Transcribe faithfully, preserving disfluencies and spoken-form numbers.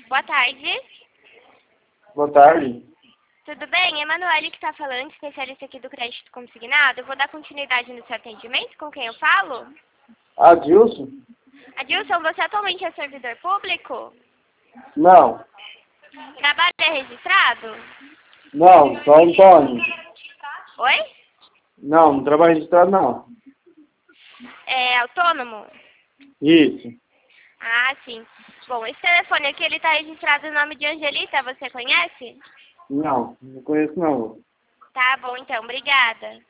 Boa tarde. Boa tarde. Tudo bem? Emanuele que está falando, especialista aqui do crédito consignado. Eu vou dar continuidade no seu atendimento. Com quem eu falo? Adilson? Adilson, você atualmente é servidor público? Não. Trabalho é registrado? Não, só Antônio. Oi? Não, não trabalho registrado não. É autônomo? Isso. Ah, sim. Bom, esse telefone aqui, ele está registrado no nome de Angelita, você conhece? Não, não conheço não. Tá bom, então. Obrigada.